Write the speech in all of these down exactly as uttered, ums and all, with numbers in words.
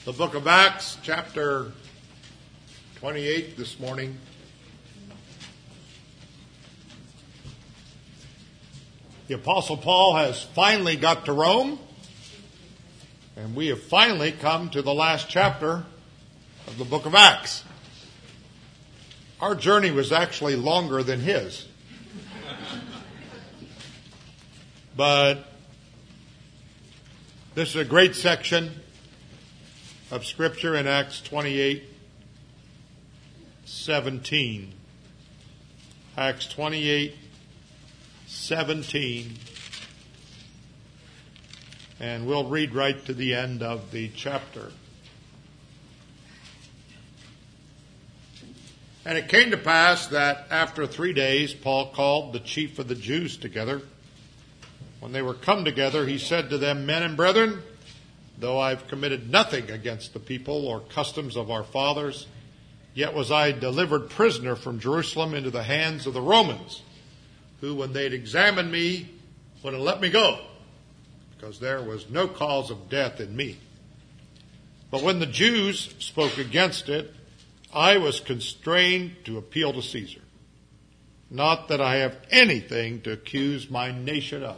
The book of Acts, chapter twenty-eight this morning. The Apostle Paul has finally got to Rome, and we have finally come to the last chapter of the book of Acts. Our journey was actually longer than his. But this is a great section of Scripture in Acts twenty-eight seventeen. Acts twenty-eight seventeen. And we'll read right to the end of the chapter. And it came to pass that after three days Paul called the chief of the Jews together. When they were come together, he said to them, Men and brethren, though I've committed nothing against the people or customs of our fathers, yet was I delivered prisoner from Jerusalem into the hands of the Romans, who, when they'd examined me, would have let me go, because there was no cause of death in me. But when the Jews spoke against it, I was constrained to appeal to Caesar. Not that I have anything to accuse my nation of.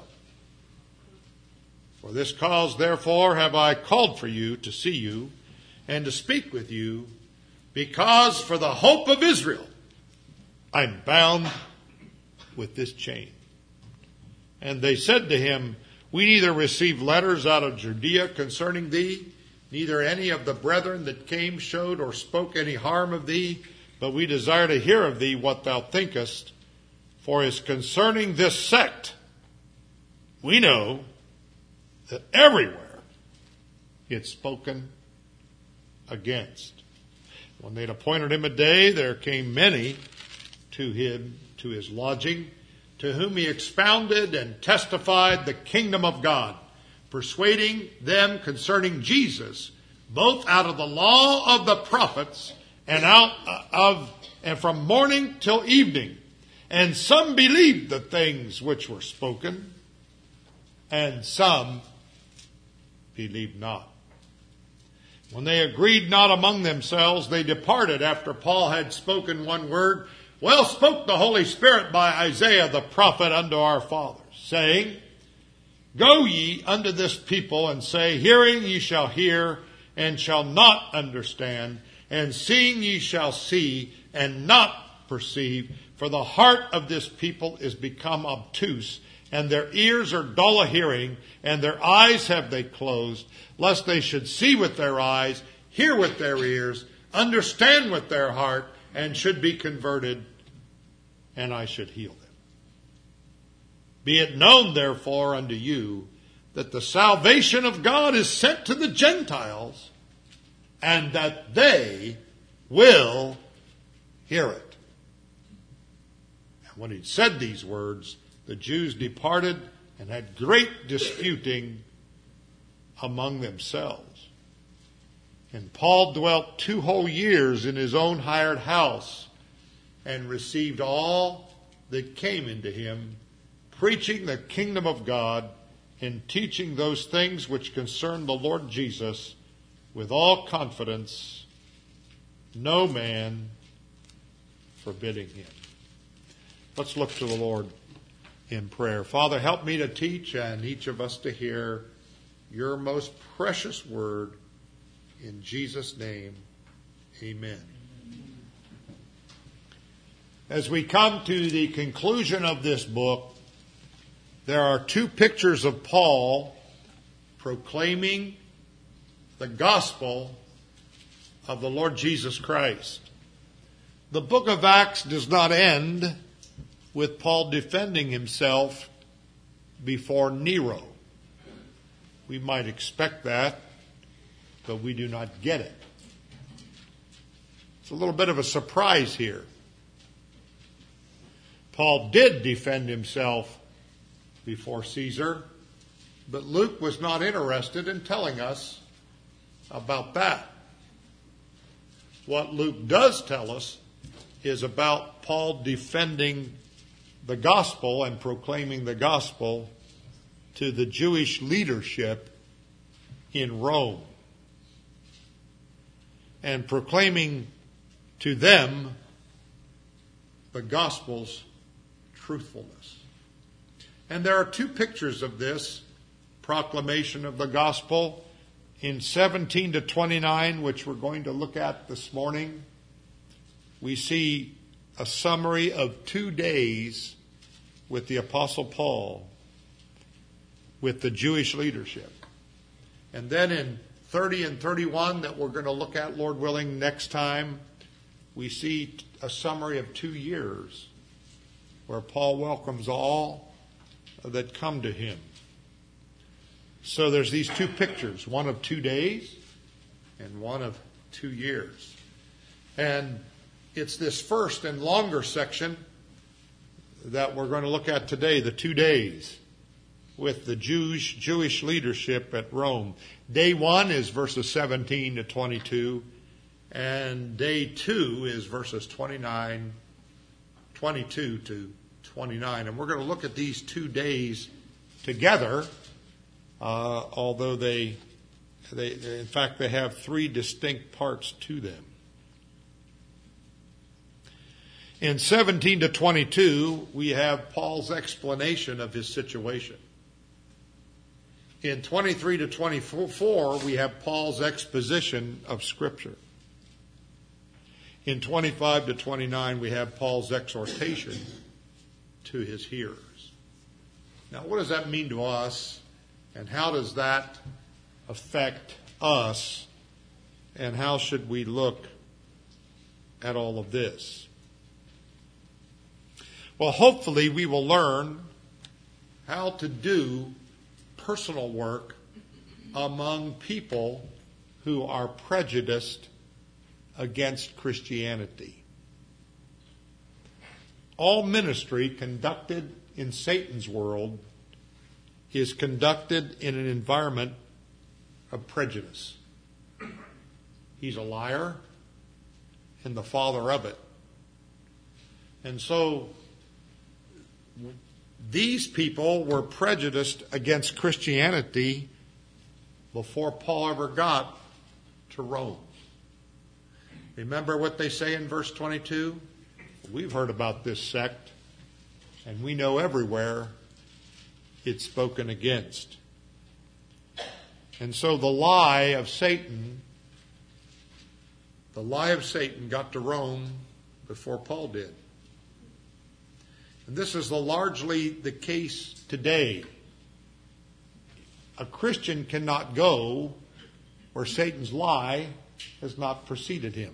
For this cause, therefore, have I called for you to see you and to speak with you, because for the hope of Israel I'm bound with this chain. And they said to him, We neither received letters out of Judea concerning thee, neither any of the brethren that came showed or spoke any harm of thee, but we desire to hear of thee what thou thinkest. For as concerning this sect, we know that everywhere it's spoken against. When they'd appointed him a day, there came many to him, to his lodging, to whom he expounded and testified the kingdom of God, persuading them concerning Jesus, both out of the law of the prophets and out of and from morning till evening. And some believed the things which were spoken, and some believed not. When they agreed not among themselves, they departed after Paul had spoken one word. Well spoke the Holy Spirit by Isaiah the prophet unto our fathers, saying, Go ye unto this people, and say, Hearing ye shall hear, and shall not understand, and seeing ye shall see, and not perceive. For the heart of this people is become obtuse, and their ears are dull of hearing, and their eyes have they closed, lest they should see with their eyes, hear with their ears, understand with their heart, and should be converted, and I should heal them. Be it known, therefore, unto you, that the salvation of God is sent to the Gentiles, and that they will hear it. And when he'd said these words, the Jews departed and had great disputing among themselves. And Paul dwelt two whole years in his own hired house, and received all that came into him, preaching the kingdom of God, and teaching those things which concern the Lord Jesus, with all confidence, no man forbidding him. Let's look to the Lord in prayer. Father, help me to teach and each of us to hear your most precious word. In Jesus' name, amen. As we come to the conclusion of this book, there are two pictures of Paul proclaiming the gospel of the Lord Jesus Christ. The book of Acts does not end with Paul defending himself before Nero. We might expect that, but we do not get it. It's a little bit of a surprise here. Paul did defend himself before Caesar, but Luke was not interested in telling us about that. What Luke does tell us is about Paul defending the gospel and proclaiming the gospel to the Jewish leadership in Rome. and proclaiming to them the gospel's truthfulness. And there are two pictures of this proclamation of the gospel. In seventeen to twenty-nine, which we're going to look at this morning, we see a summary of two days with the Apostle Paul, with the Jewish leadership. And then in thirty and thirty-one, that we're going to look at, Lord willing, next time, we see a summary of two years where Paul welcomes all that come to him. So there's these two pictures, one of two days and one of two years. And it's this first and longer section that we're going to look at today, the two days with the Jewish, Jewish leadership at Rome. Day one is verses seventeen to twenty-two, and day two is verses twenty-nine, twenty-two to twenty-nine. And we're going to look at these two days together. Uh, although they, they, in fact, they have three distinct parts to them. In seventeen to twenty-two, we have Paul's explanation of his situation. In twenty-three to twenty-four, we have Paul's exposition of Scripture. In twenty-five to twenty-nine, we have Paul's exhortation to his hearers. Now, what does that mean to us? And how does that affect us? And how should we look at all of this? Well, hopefully we will learn how to do personal work among people who are prejudiced against Christianity. All ministry conducted in Satan's world is conducted in an environment of prejudice. He's a liar and the father of it. And so these people were prejudiced against Christianity before Paul ever got to Rome. Remember what they say in verse twenty-two? We've heard about this sect, and we know everywhere it's spoken against. And so the lie of Satan, the lie of Satan got to Rome before Paul did. And this is the largely the case today. A Christian cannot go where Satan's lie has not preceded him.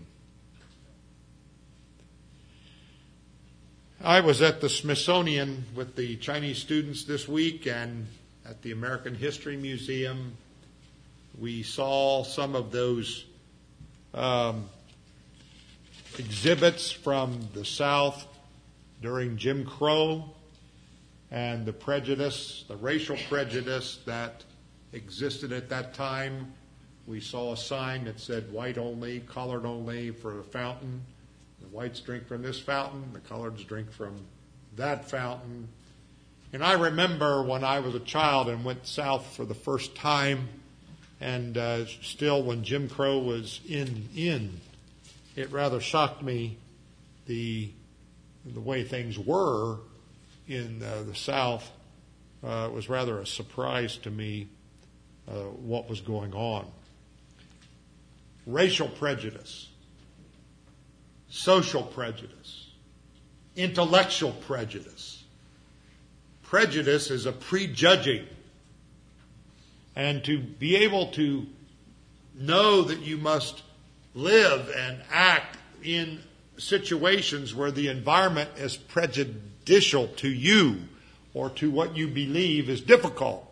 I was at the Smithsonian with the Chinese students this week, and at the American History Museum, we saw some of those um, exhibits from the South during Jim Crow and the prejudice, the racial prejudice that existed at that time. We saw a sign that said white only, colored only for a fountain. The whites drink from this fountain, the coloreds drink from that fountain. And I remember when I was a child and went south for the first time, and uh, still when Jim Crow was in, in, it rather shocked me the the way things were in uh, the South. Uh, it was rather a surprise to me uh, what was going on. Racial prejudice, social prejudice, intellectual prejudice. Prejudice is a prejudging. And to be able to know that you must live and act in situations where the environment is prejudicial to you or to what you believe is difficult.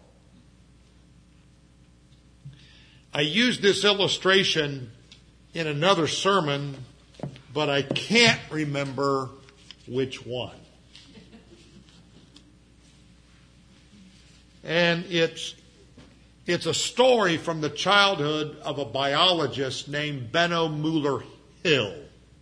I used this illustration in another sermon, but I can't remember which one. And it's it's a story from the childhood of a biologist named Benno Mueller-Hill.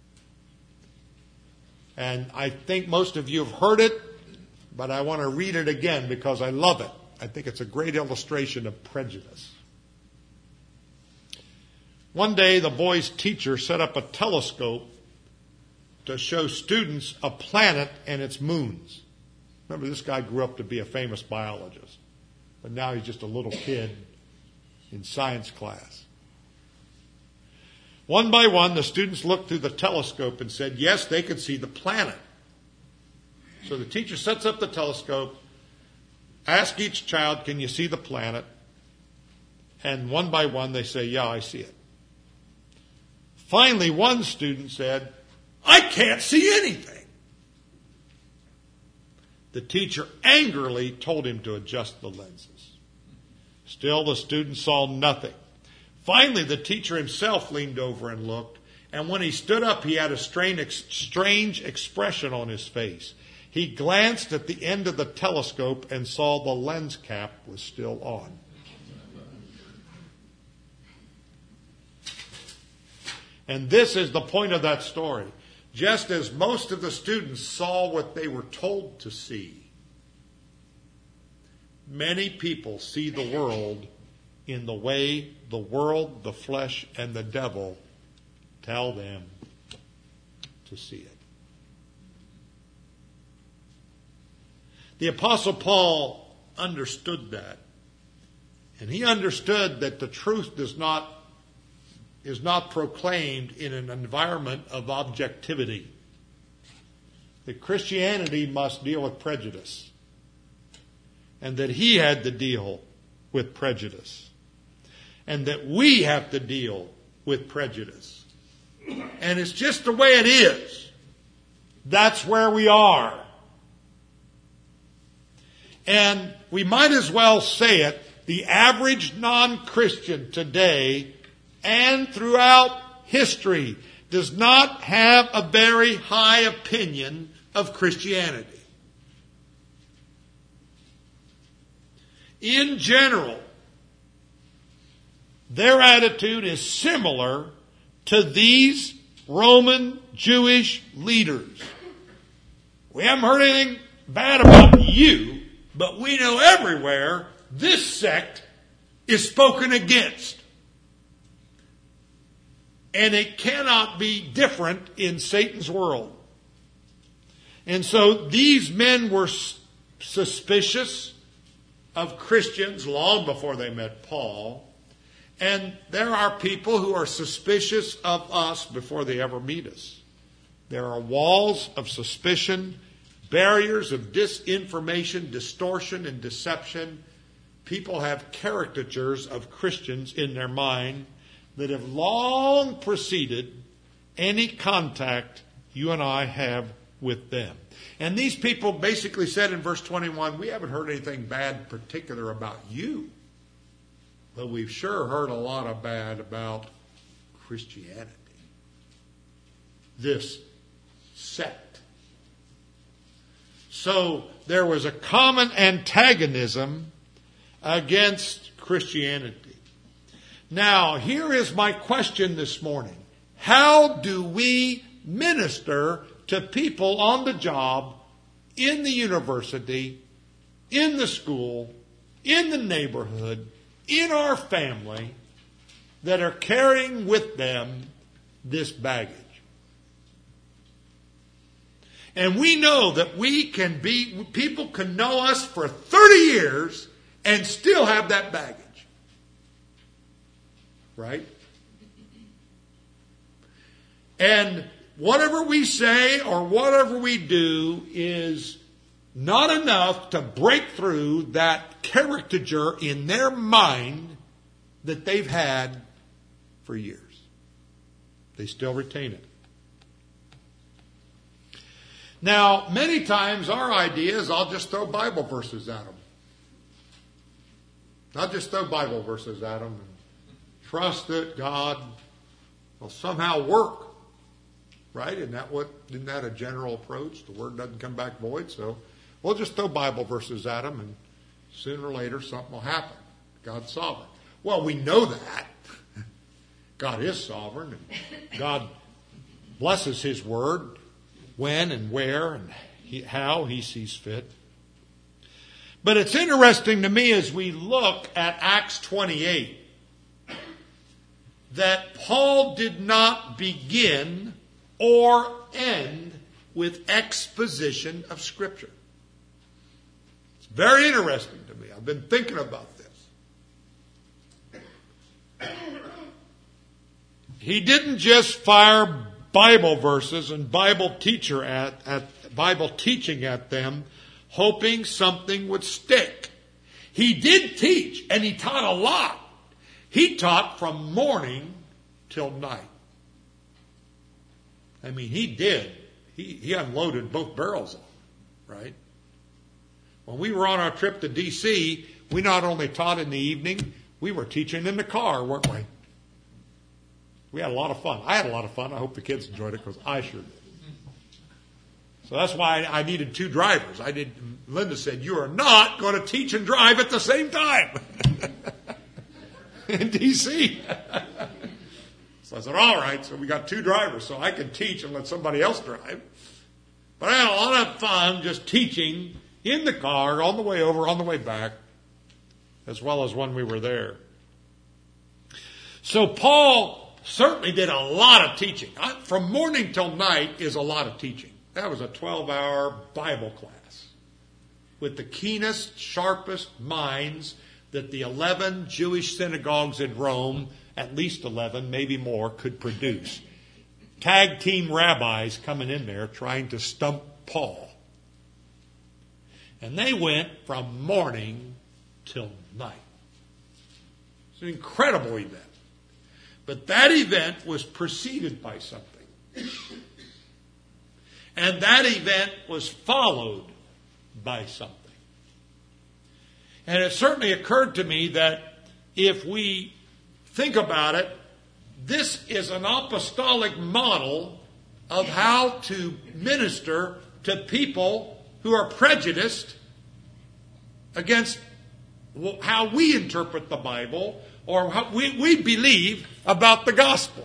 And I think most of you have heard it, but I want to read it again because I love it. I think it's a great illustration of prejudice. One day, the boy's teacher set up a telescope to show students a planet and its moons. Remember, this guy grew up to be a famous biologist, but now he's just a little kid in science class. One by one, the students looked through the telescope and said, yes, they could see the planet. So the teacher sets up the telescope, asks each child, can you see the planet? And one by one, they say, yeah, I see it. Finally, one student said, I can't see anything. The teacher angrily told him to adjust the lenses. Still, the student saw nothing. Finally, the teacher himself leaned over and looked, and when he stood up, he had a strange, strange expression on his face. He glanced at the end of the telescope and saw the lens cap was still on. And this is the point of that story. Just as most of the students saw what they were told to see, many people see the world in the way the world, the flesh, and the devil tell them to see it. The Apostle Paul understood that. And he understood that the truth does not, is not proclaimed in an environment of objectivity. That Christianity must deal with prejudice. And that he had to deal with prejudice. And that we have to deal with prejudice. And it's just the way it is. That's where we are. And we might as well say it, the average non-Christian today and throughout history does not have a very high opinion of Christianity. In general, their attitude is similar to these Roman Jewish leaders. We haven't heard anything bad about you, but we know everywhere this sect is spoken against. And it cannot be different in Satan's world. And so these men were suspicious of Christians long before they met Paul. And there are people who are suspicious of us before they ever meet us. There are walls of suspicion, barriers of disinformation, distortion, and deception. People have caricatures of Christians in their mind that have long preceded any contact you and I have with them. And these people basically said in verse twenty-one, we haven't heard anything bad particular about you, but we've sure heard a lot of bad about Christianity. This sect. So there was a common antagonism against Christianity. Now, here is my question this morning. How do we minister to people on the job, in the university, in the school, in the neighborhood, in our family, that are carrying with them this baggage? And we know that we can be, people can know us for thirty years and still have that baggage. Right? And whatever we say or whatever we do is not enough to break through that caricature in their mind that they've had for years. They still retain it. Now, many times our idea is I'll just throw Bible verses at them. I'll just throw Bible verses at them and trust that God will somehow work. Right? Isn't that what, isn't that a general approach? The word doesn't come back void, so we'll just throw Bible verses at them and sooner or later something will happen. God's sovereign. Well, we know that. God is sovereign and God blesses His word when and where and he, how He sees fit. But it's interesting to me as we look at Acts twenty-eight that Paul did not begin or end with exposition of Scripture. It's very interesting to me. I've been thinking about this. He didn't just fire Bible verses and Bible teacher at, at Bible teaching at them, hoping something would stick. He did teach, and he taught a lot. He taught from morning till night. I mean, he did. He, he unloaded both barrels of them, right? When we were on our trip to D C, we not only taught in the evening, we were teaching in the car, weren't we? We had a lot of fun. I had a lot of fun. I hope the kids enjoyed it because I sure did. So that's why I needed two drivers. I did. Linda said, "You are not going to teach and drive at the same time." In D C So I said, all right, so we got two drivers, so I can teach and let somebody else drive. But I had a lot of fun just teaching in the car, on the way over, on the way back, as well as when we were there. So Paul certainly did a lot of teaching. From morning till night is a lot of teaching. That was a twelve-hour Bible class with the keenest, sharpest minds that the eleven Jewish synagogues in Rome, at least eleven, maybe more, could produce. Tag team rabbis coming in there trying to stump Paul. And they went from morning till night. It's an incredible event. But that event was preceded by something. And that event was followed by something. And it certainly occurred to me that if we think about it, this is an apostolic model of how to minister to people who are prejudiced against how we interpret the Bible or how we, we believe about the gospel.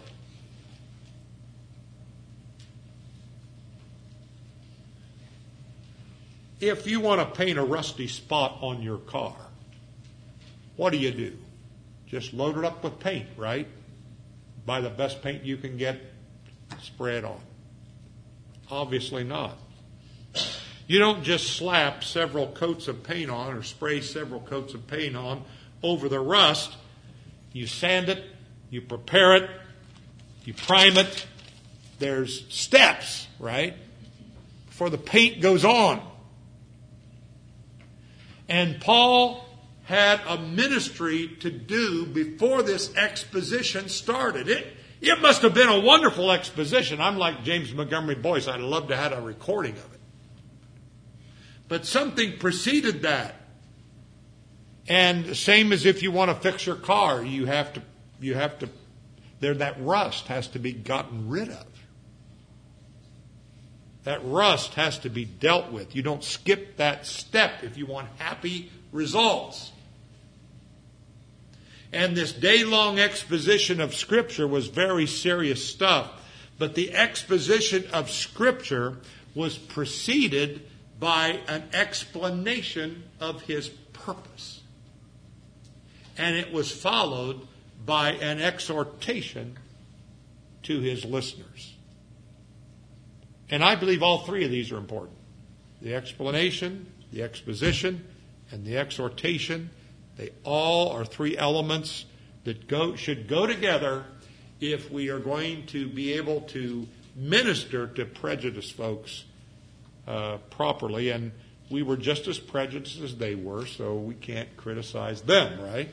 If you want to paint a rusty spot on your car, what do you do? Just load it up with paint, right? Buy the best paint you can get, spray it on. Obviously not. You don't just slap several coats of paint on or spray several coats of paint on over the rust. You sand it, you prepare it, you prime it. There's steps, right? Before the paint goes on. And Paul had a ministry to do before this exposition started. It, it must have been a wonderful exposition. I'm like James Montgomery Boyce. I'd love to have had a recording of it. But something preceded that. And same as if you want to fix your car, you have to, you have to, there, that rust has to be gotten rid of. That rust has to be dealt with. You don't skip that step if you want happy results. And this day-long exposition of Scripture was very serious stuff. But the exposition of Scripture was preceded by an explanation of his purpose. And it was followed by an exhortation to his listeners. And I believe all three of these are important. The explanation, the exposition, and the exhortation. They all are three elements that go, should go together if we are going to be able to minister to prejudiced folks uh, properly. And we were just as prejudiced as they were, so we can't criticize them, right?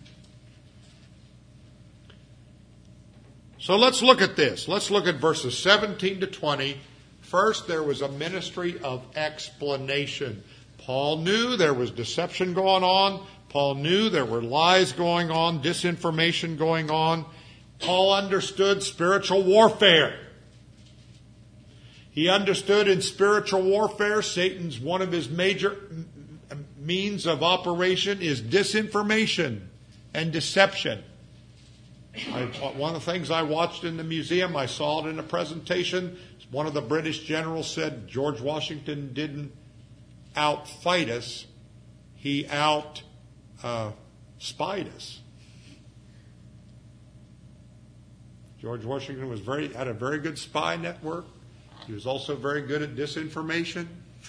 So let's look at this. Let's look at verses seventeen to twenty. First, there was a ministry of explanation. Paul knew there was deception going on. Paul knew there were lies going on, disinformation going on. Paul understood spiritual warfare. He understood in spiritual warfare, Satan's one of his major means of operation is disinformation and deception. I, one of the things I watched in the museum, I saw it in a presentation. One of the British generals said George Washington didn't outfight us. He out uh, spied us. George Washington was very had a very good spy network. He was also very good at disinformation.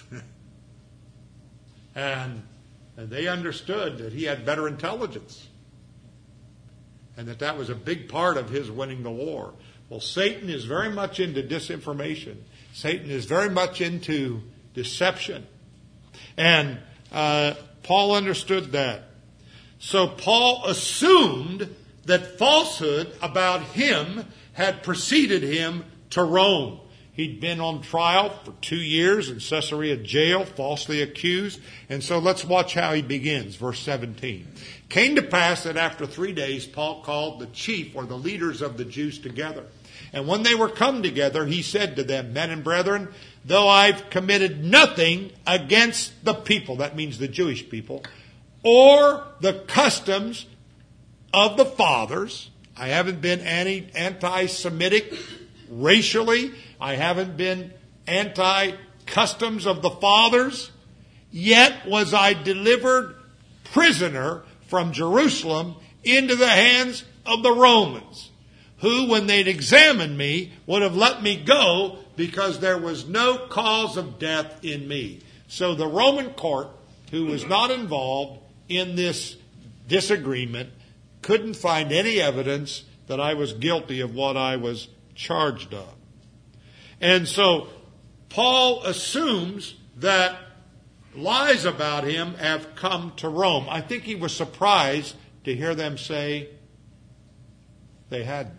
and, and they understood that he had better intelligence. And that that was a big part of his winning the war. Well, Satan is very much into disinformation. Satan is very much into deception. And uh, Paul understood that. So Paul assumed that falsehood about him had preceded him to Rome. He'd been on trial for two years in Caesarea jail, falsely accused. And so let's watch how he begins, verse seventeen. Came to pass that after three days, Paul called the chief or the leaders of the Jews together. And when they were come together, he said to them, Men and brethren, though I've committed nothing against the people, that means the Jewish people, or the customs of the fathers, I haven't been anti, anti-Semitic racially, I haven't been anti-customs of the fathers, yet was I delivered prisoner from Jerusalem into the hands of the Romans, who, when they'd examined me, would have let me go because there was no cause of death in me. So the Roman court, who was not involved in this disagreement, couldn't find any evidence that I was guilty of what I was charged of. And so Paul assumes that lies about him have come to Rome. I think he was surprised to hear them say they hadn't.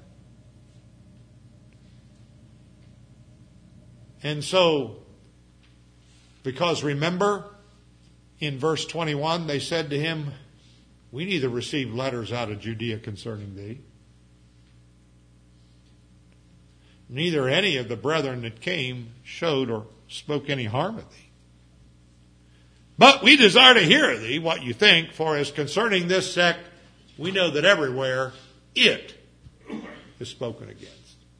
And so, because remember, in verse twenty-one, they said to him, we neither received letters out of Judea concerning thee, neither any of the brethren that came showed or spoke any harm of thee. But we desire to hear of thee what you think, for as concerning this sect, we know that everywhere it is spoken against.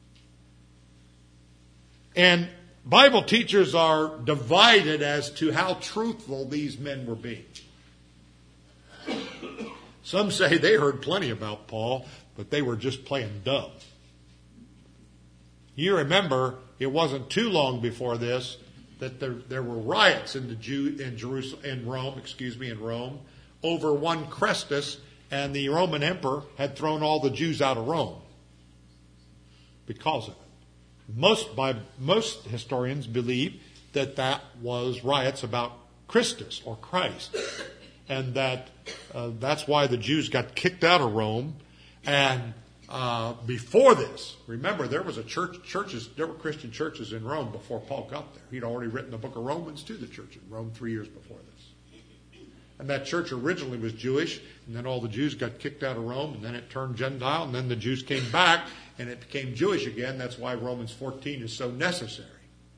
And Bible teachers are divided as to how truthful these men were being. Some say they heard plenty about Paul, but they were just playing dumb. You remember, it wasn't too long before this that there, there were riots in the Jew in Jerusalem, in Rome, excuse me, in Rome, over one Chrestus, and the Roman emperor had thrown all the Jews out of Rome because of it. Most by most historians believe that that was riots about Christus or Christ, and that uh, that's why the Jews got kicked out of Rome. And uh, before this, remember there was a church, churches, there were Christian churches in Rome before Paul got there. He'd already written the book of Romans to the church in Rome three years before this. And that church originally was Jewish, and then all the Jews got kicked out of Rome, and then it turned Gentile, and then the Jews came back, and it became Jewish again. That's why Romans fourteen is so necessary.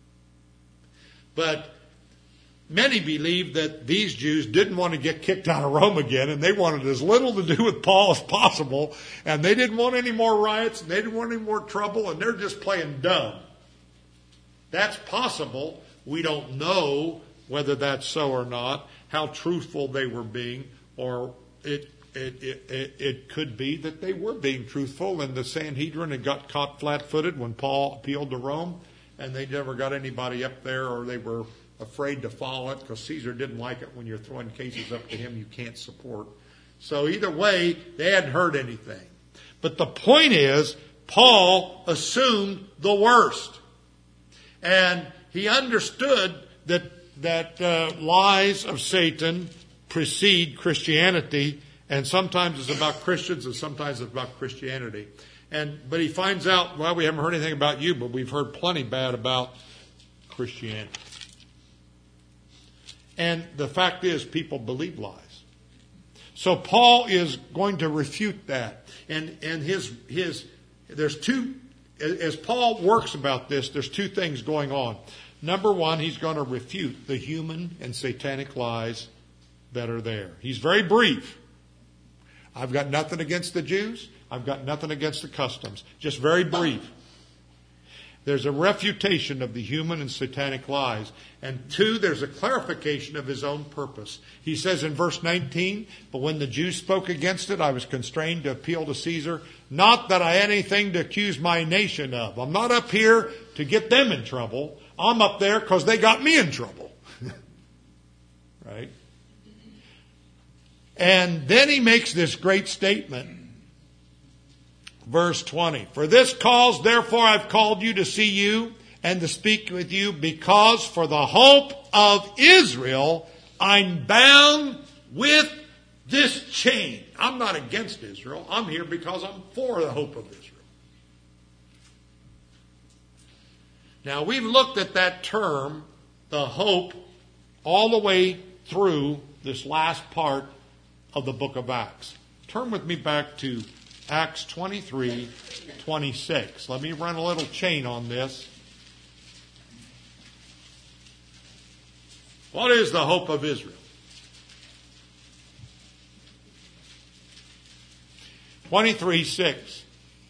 But many believe that these Jews didn't want to get kicked out of Rome again, and they wanted as little to do with Paul as possible, and they didn't want any more riots, and they didn't want any more trouble, and they're just playing dumb. That's possible. We don't know whether that's so or not, how truthful they were being, or it It, it, it, it could be that they were being truthful, and the Sanhedrin had got caught flat-footed when Paul appealed to Rome, and they never got anybody up there, or they were afraid to follow it because Caesar didn't like it when you're throwing cases up to him you can't support. So either way, they hadn't heard anything. But the point is, Paul assumed the worst, and he understood that that uh, lies of Satan precede Christianity. And sometimes it's about Christians and sometimes it's about Christianity. And but he finds out, well, we haven't heard anything about you, but we've heard plenty bad about Christianity. And the fact is, people believe lies. So Paul is going to refute that. And and his his there's two as Paul works about this, there's two things going on. Number one, he's going to refute the human and satanic lies that are there. He's very brief. I've got nothing against the Jews. I've got nothing against the customs. Just very brief. there's a refutation of the human and satanic lies. And two, there's a clarification of his own purpose. He says in verse nineteen, but when the Jews spoke against it, I was constrained to appeal to Caesar. Not that I had anything to accuse my nation of. I'm not up here to get them in trouble. I'm up there because they got me in trouble. Right? And then he makes this great statement. Verse twenty, for this cause, therefore, I've called you to see you and to speak with you, because for the hope of Israel, I'm bound with this chain. I'm not against Israel. I'm here because I'm for the hope of Israel. Now, we've looked at that term, the hope, all the way through this last part of the book of Acts. Turn with me back to Acts twenty-three, twenty-six. Let me run a little chain on this. What is the hope of Israel? twenty-three, six.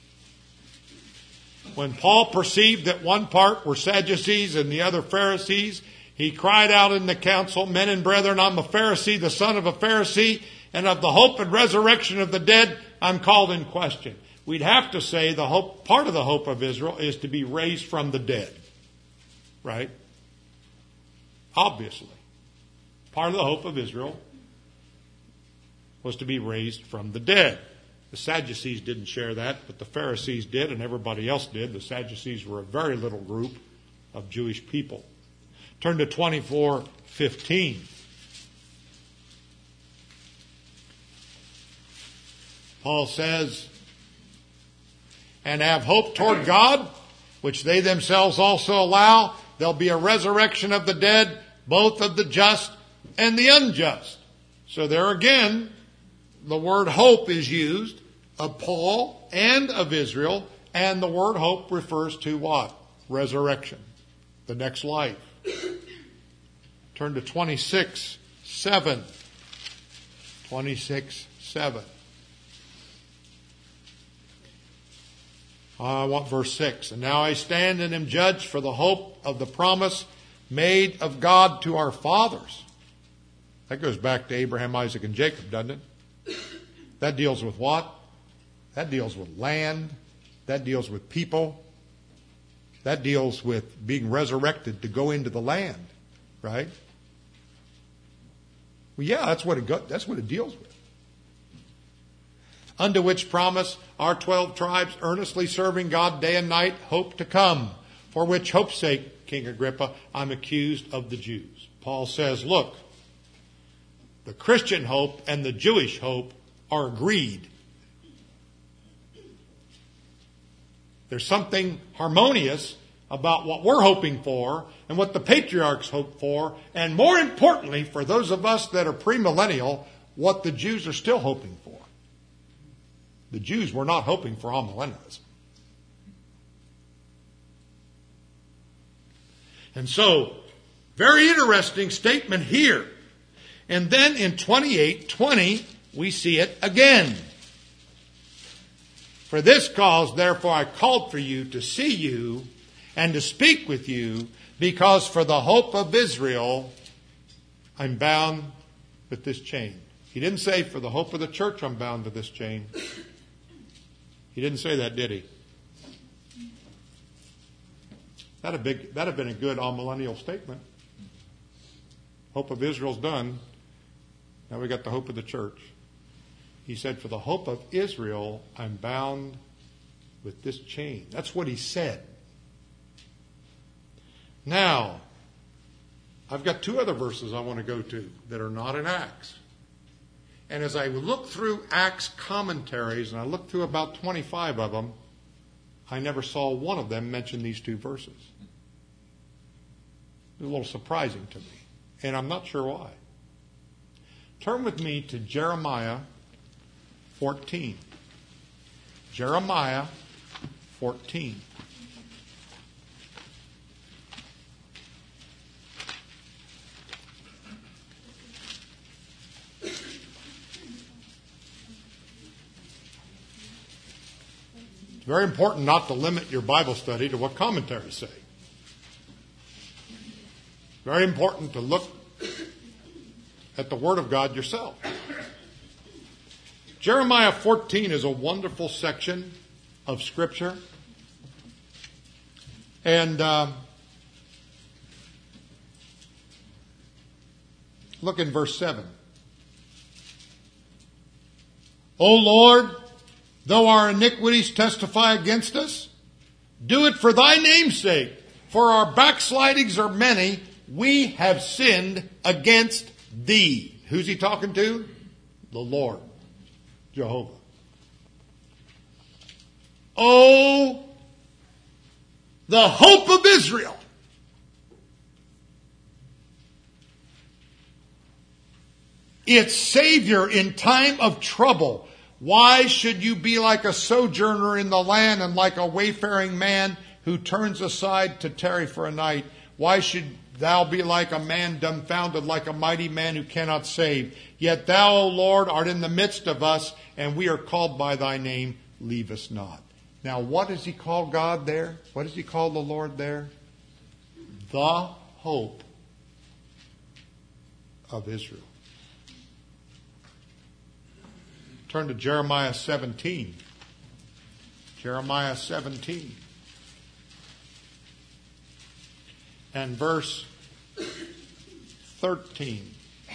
When Paul perceived that one part were Sadducees and the other Pharisees, he cried out in the council, men and brethren, I'm a Pharisee, the son of a Pharisee, and of the hope and resurrection of the dead, I'm called in question. We'd have to say the hope, part of the hope of Israel is to be raised from the dead. Right? Obviously. Part of the hope of Israel was to be raised from the dead. The Sadducees didn't share that, but the Pharisees did, and everybody else did. The Sadducees were a very little group of Jewish people. Turn to twenty-four fifteen. Paul says, and have hope toward God, which they themselves also allow. There'll be a resurrection of the dead, both of the just and the unjust. So there again, the word hope is used of Paul and of Israel, and the word hope refers to what? Resurrection. The next life. Turn to twenty-six seven. twenty-six seven. I want verse six. And now I stand and am judged for the hope of the promise made of God to our fathers. That goes back to Abraham, Isaac, and Jacob, doesn't it? That deals with what? That deals with land. That deals with people. That deals with being resurrected to go into the land. Right? Well, yeah, that's what it got, that's what it deals with. Unto which promise our twelve tribes, earnestly serving God day and night, hope to come. For which hope's sake, King Agrippa, I'm accused of the Jews. Paul says, look, the Christian hope and the Jewish hope are agreed. There's something harmonious about what we're hoping for and what the patriarchs hope for, and more importantly, for those of us that are premillennial, what the Jews are still hoping for. The Jews were not hoping for amillennialism. And so, very interesting statement here. And then in twenty-eight twenty, we see it again. For this cause, therefore, I called for you to see you and to speak with you, because for the hope of Israel, I'm bound with this chain. He didn't say for the hope of the church, I'm bound with this chain. He didn't say that, did he? That'd have been, that'd have been a good all-millennial statement. Hope of Israel's done. Now we got the hope of the church. He said, for the hope of Israel, I'm bound with this chain. That's what he said. Now, I've got two other verses I want to go to that are not in Acts. And as I look through Acts commentaries, and I looked through about twenty-five of them, I never saw one of them mention these two verses. It's a little surprising to me, and I'm not sure why. Turn with me to Jeremiah fourteen. Jeremiah fourteen. very important not to limit your Bible study to what commentaries say. Very important to look at the Word of God yourself. Jeremiah fourteen is a wonderful section of Scripture. And uh, look in verse seven. O Lord, though our iniquities testify against us, do it for thy name's sake. For our backslidings are many. We have sinned against thee. Who's he talking to? The Lord, Jehovah. Oh, the hope of Israel. Its Savior in time of trouble. Why should you be like a sojourner in the land and like a wayfaring man who turns aside to tarry for a night? Why should thou be like a man dumbfounded, like a mighty man who cannot save? Yet thou, O Lord, art in the midst of us, and we are called by thy name. Leave us not. Now, what does he call God there? What does he call the Lord there? The hope of Israel. Turn to Jeremiah seventeen. Jeremiah seventeen. And verse thirteen.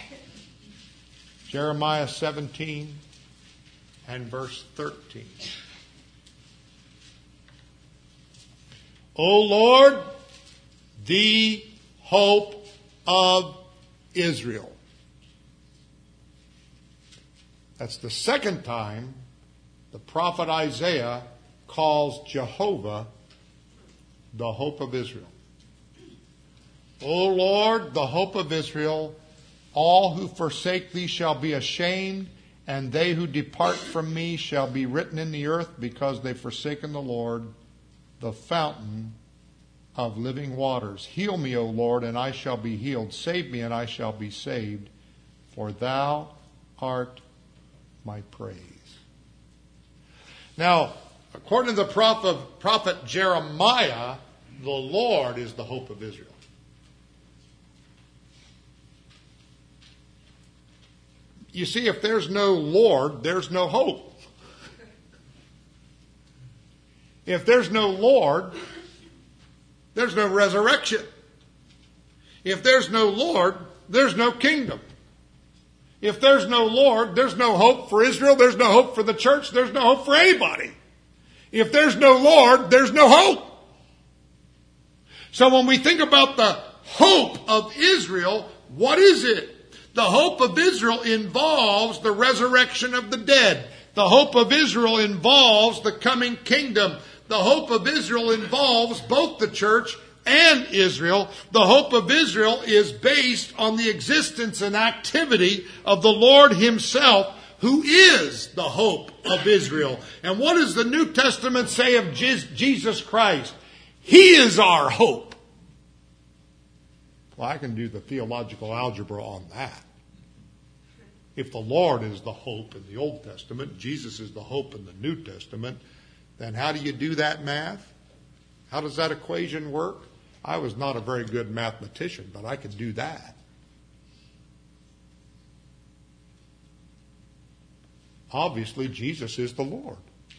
Jeremiah seventeen and verse thirteen. O Lord, the hope of Israel. That's the second time the prophet Isaiah calls Jehovah the hope of Israel. O Lord, the hope of Israel, all who forsake thee shall be ashamed, and they who depart from me shall be written in the earth, because they've forsaken the Lord, the fountain of living waters. Heal me, O Lord, and I shall be healed. Save me, and I shall be saved, for thou art my praise. Now, according to the prophet, prophet Jeremiah, the Lord is the hope of Israel. You see, if there's no Lord, there's no hope. If there's no Lord, there's no resurrection. If there's no Lord, there's no kingdom. If there's no Lord, there's no hope for Israel, there's no hope for the church, there's no hope for anybody. If there's no Lord, there's no hope. So when we think about the hope of Israel, what is it? The hope of Israel involves the resurrection of the dead. The hope of Israel involves the coming kingdom. The hope of Israel involves both the church and Israel. The hope of Israel is based on the existence and activity of the Lord himself, who is the hope of Israel. And what does the New Testament say of Jesus Christ? He is our hope. Well, I can do the theological algebra on that. If the Lord is the hope in the Old Testament, Jesus is the hope in the New Testament, then how do you do that math? How does that equation work? I was not a very good mathematician, but I could do that. Obviously, Jesus is the Lord.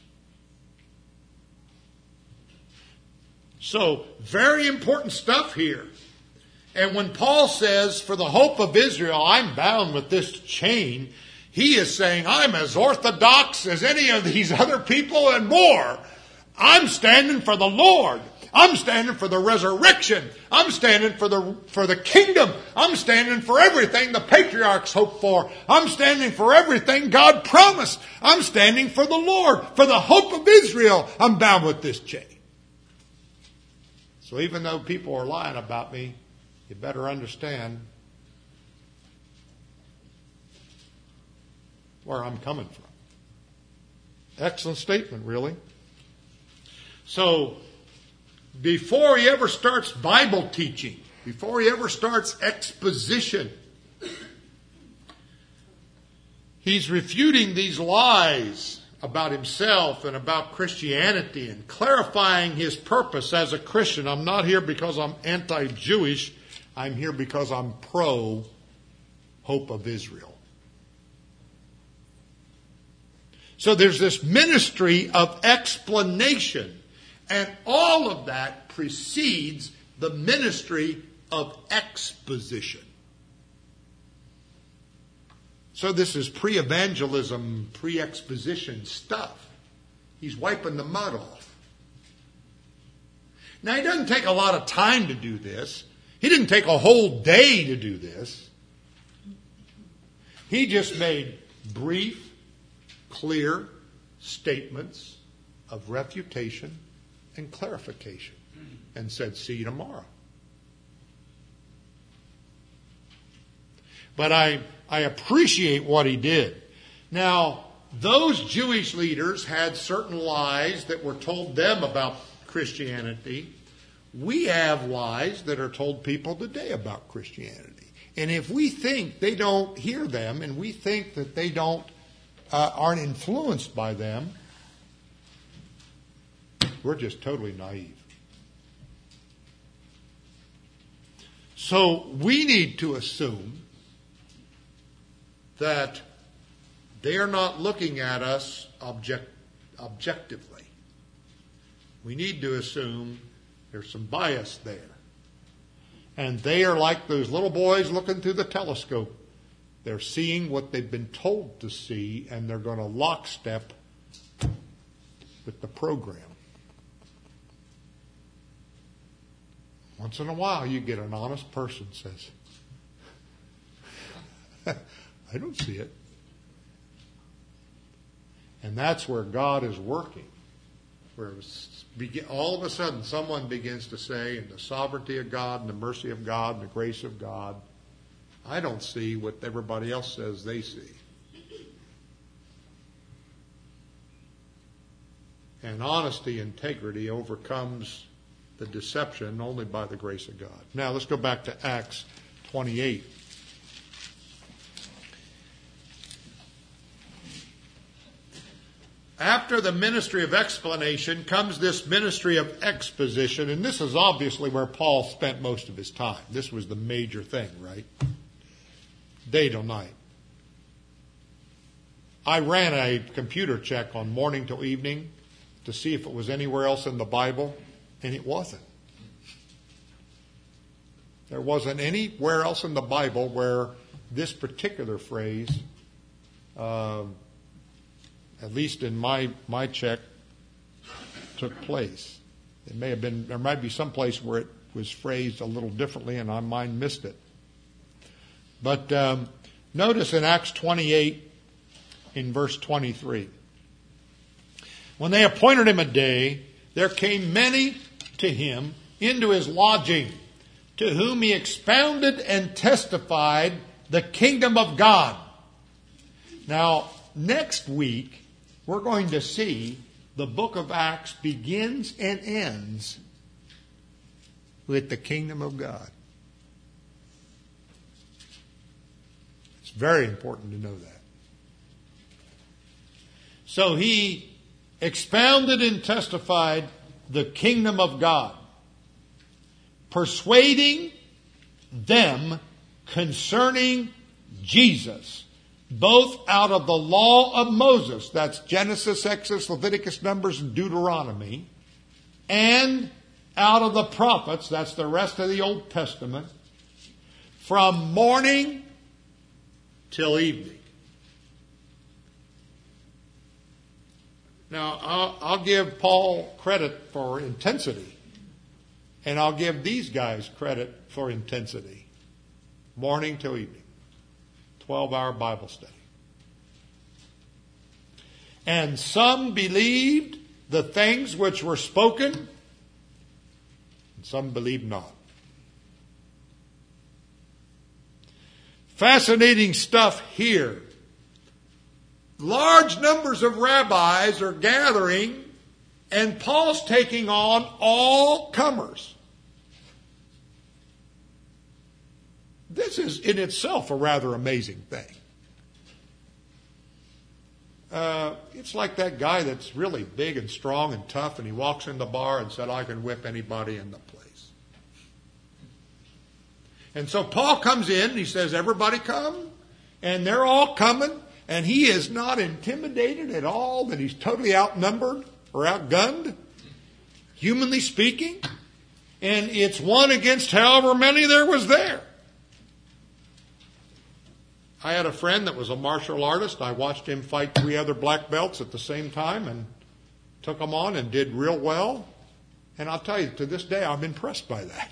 So, very important stuff here. And when Paul says, for the hope of Israel, I'm bound with this chain, he is saying, I'm as orthodox as any of these other people and more. I'm standing for the Lord. I'm standing for the resurrection. I'm standing for the, for the kingdom. I'm standing for everything the patriarchs hoped for. I'm standing for everything God promised. I'm standing for the Lord, for the hope of Israel. I'm bound with this chain. So even though people are lying about me, you better understand where I'm coming from. Excellent statement, really. So, before he ever starts Bible teaching, before he ever starts exposition, he's refuting these lies about himself and about Christianity and clarifying his purpose as a Christian. I'm not here because I'm anti-Jewish. I'm here because I'm pro-hope of Israel. So there's this ministry of explanation, and all of that precedes the ministry of exposition. So this is pre-evangelism, pre-exposition stuff. He's wiping the mud off. Now, he doesn't take a lot of time to do this. He didn't take a whole day to do this. He just made brief, clear statements of refutation and clarification and said, see you tomorrow. But I, I appreciate what he did. Now, those Jewish leaders had certain lies that were told them about Christianity. We have lies that are told people today about Christianity. And if we think they don't hear them, and we think that they don't uh, aren't influenced by them, we're just totally naive. So we need to assume that they are not looking at us object, objectively. We need to assume there's some bias there. And they are like those little boys looking through the telescope. They're seeing what they've been told to see, and they're going to lockstep with the program. Once in a while, you get an honest person who says, I don't see it. And that's where God is working. Where all of a sudden someone begins to say, in the sovereignty of God, and the mercy of God, and the grace of God, I don't see what everybody else says they see. And honesty, integrity overcomes the deception only by the grace of God. Now let's go back to Acts twenty-eight. After the ministry of explanation comes this ministry of exposition, and this is obviously where Paul spent most of his time. This was the major thing, right? Day till night. I ran a computer check on morning till evening to see if it was anywhere else in the Bible, and it wasn't. There wasn't anywhere else in the Bible where this particular phrase uh, at least in my, my check, took place. It may have been, there might be some place where it was phrased a little differently and I mine missed it. But um, notice in Acts twenty-eight, in verse twenty-three, when they appointed him a day, there came many to him into his lodging, to whom he expounded and testified the kingdom of God. Now, next week, we're going to see the book of Acts begins and ends with the kingdom of God. It's very important to know that. So he expounded and testified the kingdom of God, persuading them concerning Jesus, both out of the law of Moses, that's Genesis, Exodus, Leviticus, Numbers, and Deuteronomy, and out of the prophets, that's the rest of the Old Testament, from morning till evening. Now, I'll, I'll give Paul credit for intensity, and I'll give these guys credit for intensity. Morning till evening. twelve-hour Bible study. And some believed the things which were spoken, and some believed not. Fascinating stuff here. Large numbers of rabbis are gathering, and Paul's taking on all comers. This is in itself a rather amazing thing. Uh, it's like that guy that's really big and strong and tough, and he walks in the bar and said, I can whip anybody in the place. And so Paul comes in and he says, everybody come. And they're all coming. And he is not intimidated at all that he's totally outnumbered or outgunned, humanly speaking. And it's one against however many there was there. I had a friend that was a martial artist. I watched him fight three other black belts at the same time and took them on and did real well. And I'll tell you, to this day, I'm impressed by that.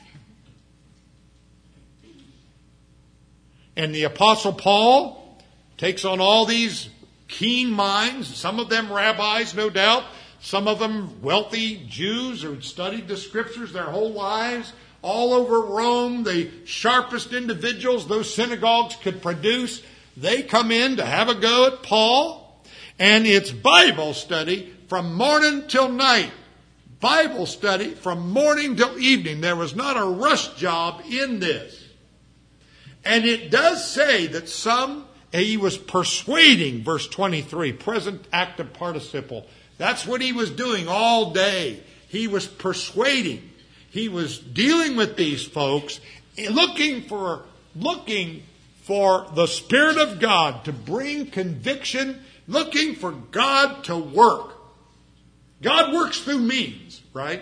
And the Apostle Paul takes on all these keen minds, some of them rabbis, no doubt, some of them wealthy Jews who had studied the Scriptures their whole lives. All over Rome, the sharpest individuals those synagogues could produce, they come in to have a go at Paul. And it's Bible study from morning till night. Bible study from morning till evening. There was not a rush job in this. And it does say that some, he was persuading, verse twenty-three, present active participle. That's what he was doing all day. He was persuading. He was dealing with these folks, looking for, looking for the Spirit of God to bring conviction, looking for God to work. God works through means, right?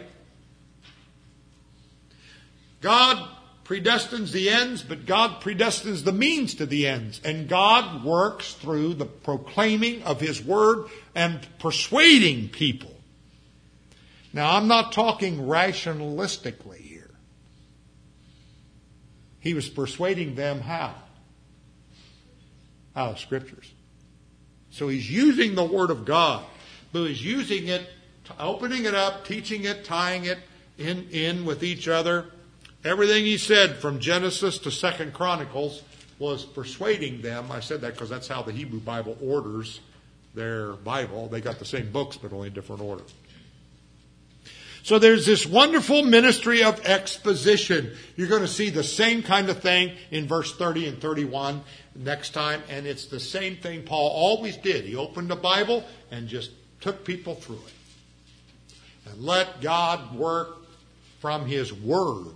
God predestines the ends, but God predestines the means to the ends. And God works through the proclaiming of His Word and persuading people. Now, I'm not talking rationalistically here. He was persuading them how? Out of Scriptures. So he's using the Word of God, but he's using it, opening it up, teaching it, tying it in, in with each other. Everything he said from Genesis to Second Chronicles was persuading them. I said that because that's how the Hebrew Bible orders their Bible. They got the same books, but only in different order. So there's this wonderful ministry of exposition. You're going to see the same kind of thing in verse thirty and thirty-one next time. And it's the same thing Paul always did. He opened the Bible and just took people through it. And let God work from His Word.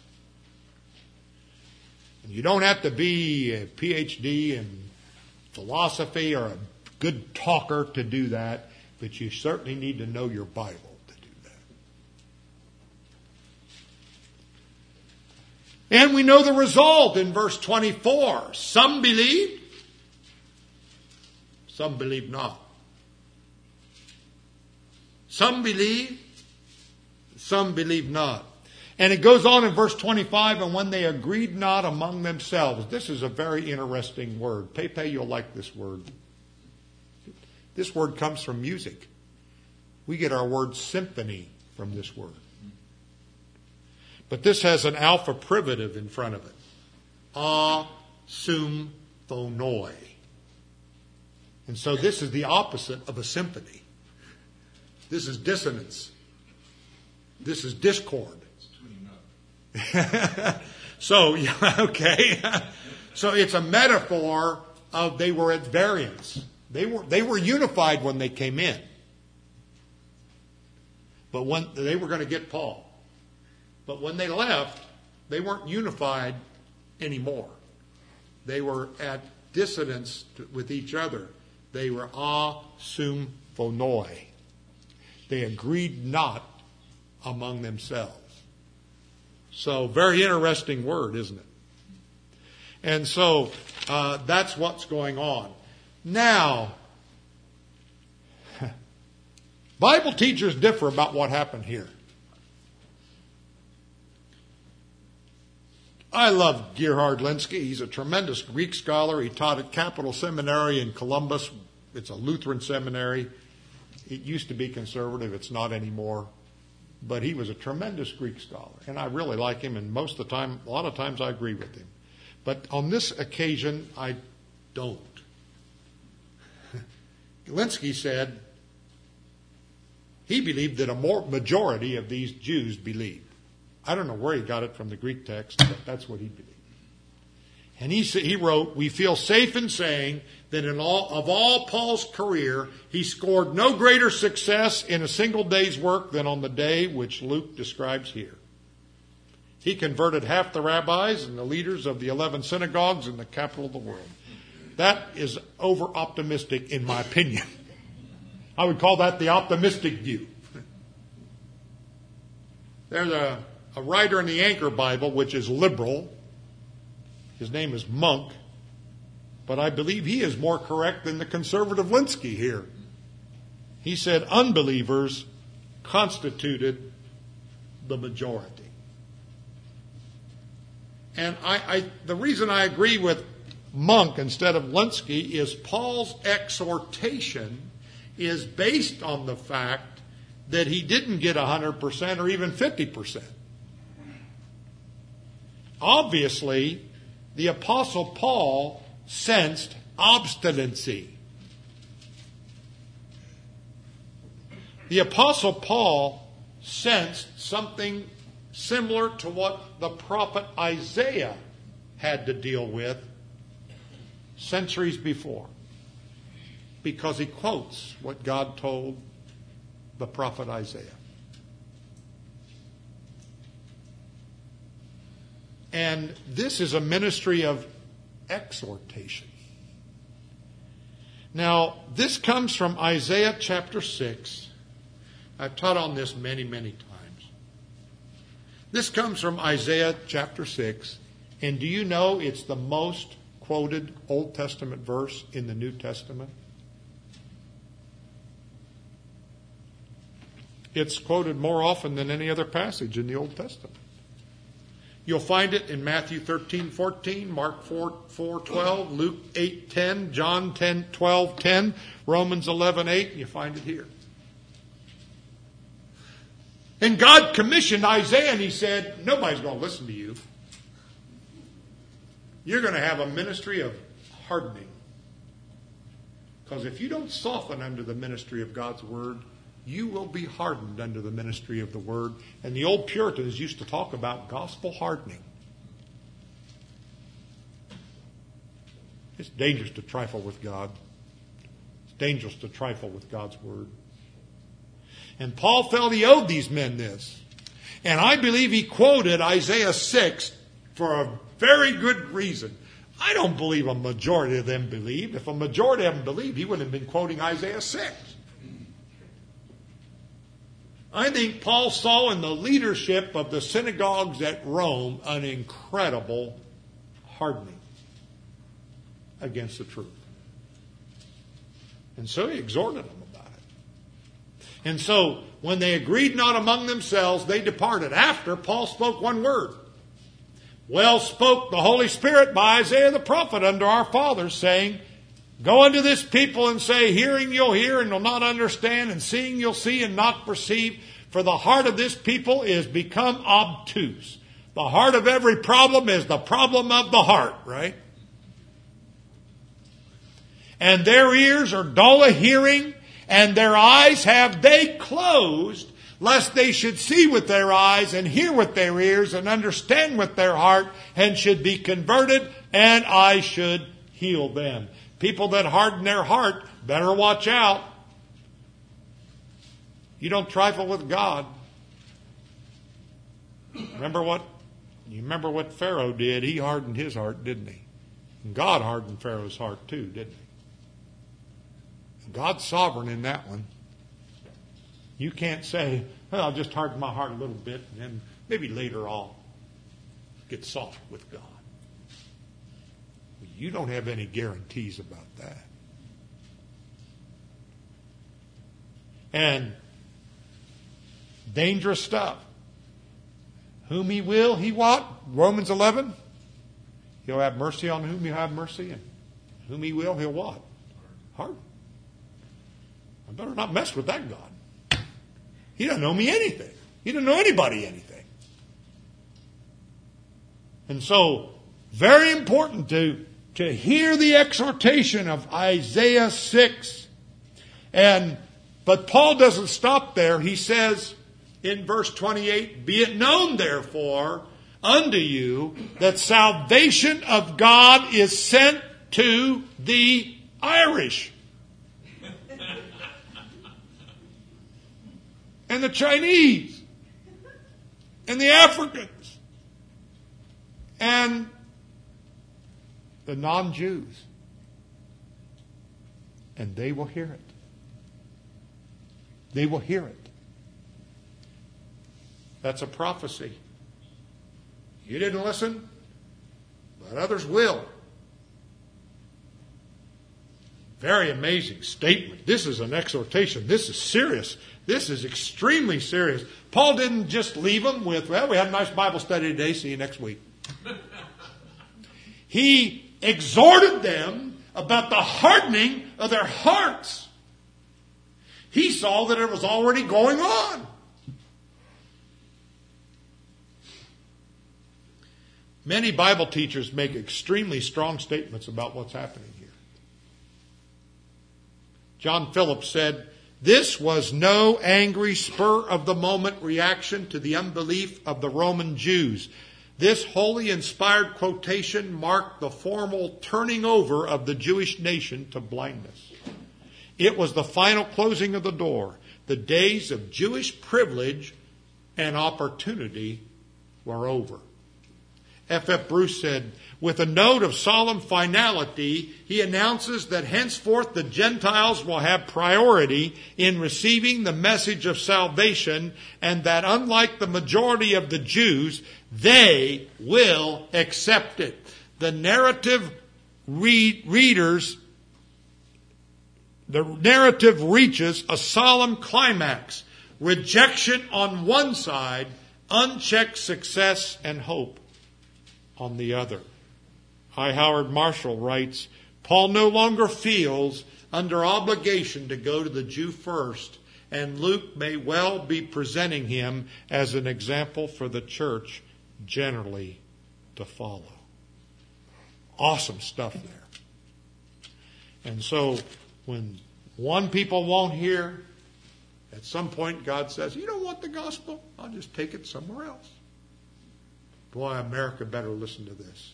And you don't have to be a P H D in philosophy or a good talker to do that. But you certainly need to know your Bible. And we know the result in verse twenty-four. Some believed, some believed not. Some believed, some believed not. And it goes on in verse twenty-five, and when they agreed not among themselves. This is a very interesting word. Pepe, you'll like this word. This word comes from music. We get our word symphony from this word. But this has an alpha privative in front of it. A, sum, phonoi. And so this is the opposite of a symphony. This is dissonance. This is discord. So, yeah, okay. So it's a metaphor of they were at variance. They were, they were unified when they came in. But when they were going to get Paul. But when they left, they weren't unified anymore. They were at dissonance with each other. They were a sum phonoi. They agreed not among themselves. So, very interesting word, isn't it? And so, uh, that's what's going on. Now, Bible teachers differ about what happened here. I love Gerhard Linsky. He's a tremendous Greek scholar. He taught at Capital Seminary in Columbus. It's a Lutheran seminary. It used to be conservative. It's not anymore. But he was a tremendous Greek scholar. And I really like him. And most of the time, a lot of times I agree with him. But on this occasion, I don't. Linsky said he believed that a more majority of these Jews believed. I don't know where he got it from the Greek text, but that's what he believed. And he, he wrote, we feel safe in saying that in all of all Paul's career, he scored no greater success in a single day's work than on the day which Luke describes here. He converted half the rabbis and the leaders of the eleven synagogues in the capital of the world. That is over-optimistic in my opinion. I would call that the optimistic view. There's a, a writer in the Anchor Bible, which is liberal. His name is Monk. But I believe he is more correct than the conservative Linsky here. He said unbelievers constituted the majority. And I, I, the reason I agree with Monk instead of Linsky is Paul's exhortation is based on the fact that he didn't get one hundred percent or even fifty percent. Obviously, the Apostle Paul sensed obstinacy. The Apostle Paul sensed something similar to what the prophet Isaiah had to deal with centuries before, because he quotes what God told the prophet Isaiah. And this is a ministry of exhortation. Now, this comes from Isaiah chapter six. I've taught on this many, many times. This comes from Isaiah chapter six. And do you know it's the most quoted Old Testament verse in the New Testament? It's quoted more often than any other passage in the Old Testament. You'll find it in Matthew thirteen fourteen, Mark four twelve, Luke eight ten, John ten twelve ten, Romans eleven eight, and you find it here. And God commissioned Isaiah and he said, nobody's going to listen to you. You're going to have a ministry of hardening. Because if you don't soften under the ministry of God's Word, you will be hardened under the ministry of the Word. And the old Puritans used to talk about gospel hardening. It's dangerous to trifle with God. It's dangerous to trifle with God's Word. And Paul felt he owed these men this. And I believe he quoted Isaiah six for a very good reason. I don't believe a majority of them believed. If a majority of them believed, he wouldn't have been quoting Isaiah six. I think Paul saw in the leadership of the synagogues at Rome an incredible hardening against the truth. And so he exhorted them about it. And so when they agreed not among themselves, they departed. After Paul spoke one word. Well spoke the Holy Spirit by Isaiah the prophet unto our fathers, saying, go unto this people and say, hearing you'll hear and will not understand, and seeing you'll see and not perceive. For the heart of this people is become obtuse. The heart of every problem is the problem of the heart, right? And their ears are dull of hearing, and their eyes have they closed, lest they should see with their eyes and hear with their ears and understand with their heart and should be converted, and I should heal them. People that harden their heart better watch out. You don't trifle with God. Remember what? You remember what Pharaoh did? He hardened his heart, didn't he? And God hardened Pharaoh's heart too, didn't he? And God's sovereign in that one. You can't say, well, I'll just harden my heart a little bit and then maybe later I'll get soft with God. You don't have any guarantees about that. And dangerous stuff. Whom he will, he what? Romans eleven. He'll have mercy on whom he'll have mercy. And whom he will, he'll what? Harden. I better not mess with that God. He doesn't know me anything. He doesn't know anybody anything. And so, very important to, to hear the exhortation of Isaiah six. And, but Paul doesn't stop there. He says in verse twenty-eight, be it known therefore unto you that salvation of God is sent to the Irish and the Chinese and the Africans and the non-Jews. And they will hear it. They will hear it. That's a prophecy. You didn't listen, but others will. Very amazing statement. This is an exhortation. This is serious. This is extremely serious. Paul didn't just leave them with, well, we had a nice Bible study today. See you next week. He exhorted them about the hardening of their hearts. He saw that it was already going on. Many Bible teachers make extremely strong statements about what's happening here. John Phillips said, this was no angry spur of the moment reaction to the unbelief of the Roman Jews. This wholly inspired quotation marked the formal turning over of the Jewish nation to blindness. It was the final closing of the door. The days of Jewish privilege and opportunity were over. F F Bruce said, with a note of solemn finality, he announces that henceforth the Gentiles will have priority in receiving the message of salvation, and that unlike the majority of the Jews, they will accept it. The narrative read, readers, the narrative reaches a solemn climax. Rejection on one side, unchecked success and hope on the other. I. Howard Marshall writes, Paul no longer feels under obligation to go to the Jew first, and Luke may well be presenting him as an example for the church generally to follow. Awesome stuff there. And so when one people won't hear, at some point God says, you don't want the gospel? I'll just take it somewhere else. Boy, America better listen to this.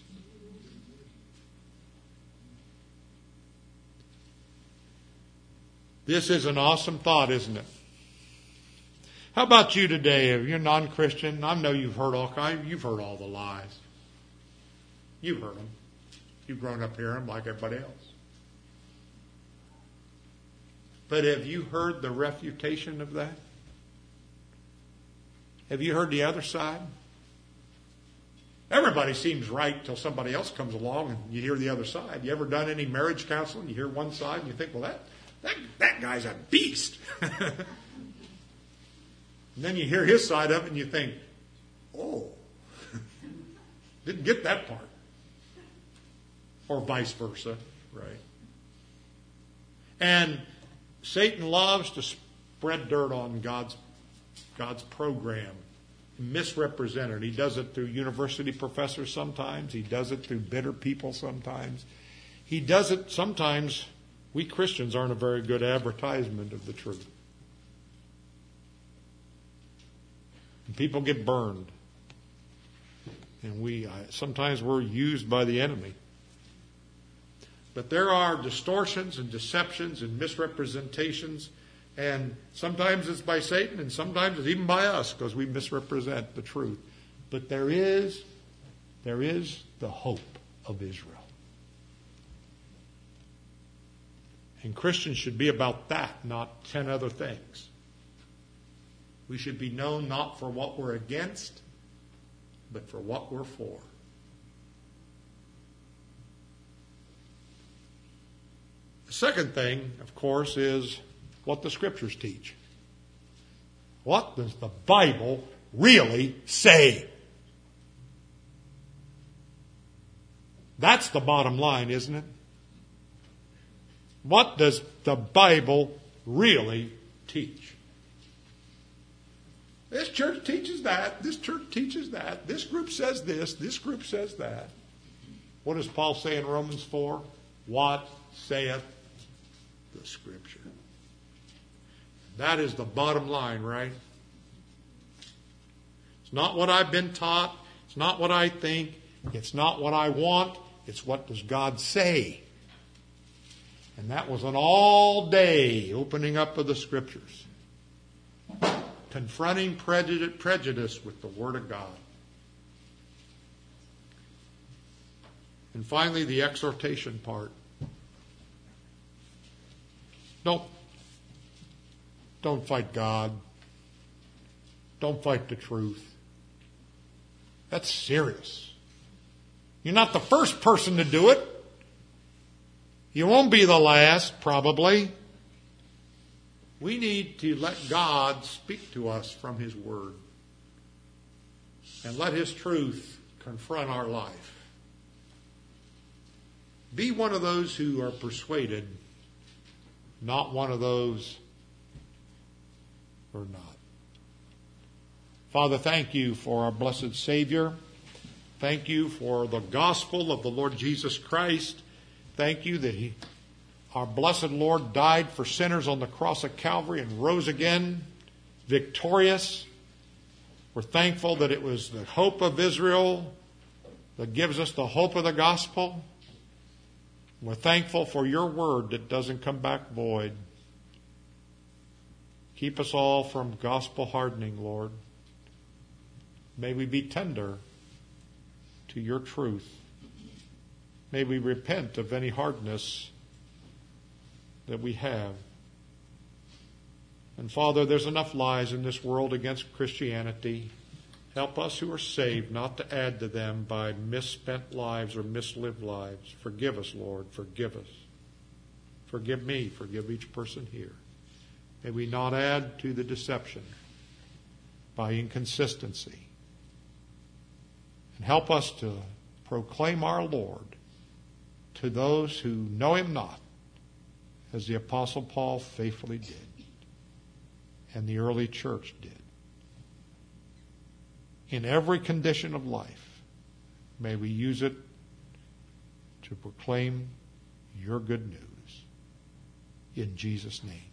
This is an awesome thought, isn't it? How about you today? If you're non-Christian, I know you've heard all kinds. You've heard all the lies. You've heard them. You've grown up hearing them like everybody else. But have you heard the refutation of that? Have you heard the other side? Everybody seems right till somebody else comes along and you hear the other side. You ever done any marriage counseling? You hear one side and you think, well, that that, that guy's a beast. And then you hear his side of it and you think, oh, didn't get that part. Or vice versa, right? And Satan loves to spread dirt on God's God's program. Misrepresent it. He does it through university professors sometimes. He does it through bitter people sometimes. He does it sometimes. We Christians aren't a very good advertisement of the truth. And people get burned. And we sometimes we're used by the enemy. But there are distortions and deceptions and misrepresentations. And sometimes it's by Satan, and sometimes it's even by us, because we misrepresent the truth. But there is, there is the hope of Israel. And Christians should be about that, not ten other things. We should be known not for what we're against, but for what we're for. The second thing, of course, is what the Scriptures teach. What does the Bible really say? That's the bottom line, isn't it? What does the Bible really teach? This church teaches that. This church teaches that. This group says this. This group says that. What does Paul say in Romans four? What saith the Scripture? That is the bottom line, right? It's not what I've been taught. It's not what I think. It's not what I want. It's what does God say. And that was an all-day opening up of the Scriptures. Confronting prejudice with the Word of God. And finally, the exhortation part. Don't, don't fight God. Don't fight the truth. That's serious. You're not the first person to do it. You won't be the last, probably. We need to let God speak to us from His Word. And let His truth confront our life. Be one of those who are persuaded, not one of those who are not. Father, thank you for our blessed Savior. Thank you for the gospel of the Lord Jesus Christ. Thank you that He, our blessed Lord, died for sinners on the cross of Calvary and rose again, victorious. We're thankful that it was the hope of Israel that gives us the hope of the gospel. We're thankful for your word that doesn't come back void. Keep us all from gospel hardening, Lord. May we be tender to your truth. May we repent of any hardness that we have. And Father, there's enough lies in this world against Christianity. Help us who are saved not to add to them by misspent lives or mislived lives. Forgive us, Lord. Forgive us. Forgive me. Forgive each person here. May we not add to the deception by inconsistency. And help us to proclaim our Lord to those who know Him not, as the Apostle Paul faithfully did, and the early church did. In every condition of life, may we use it to proclaim your good news. In Jesus' name.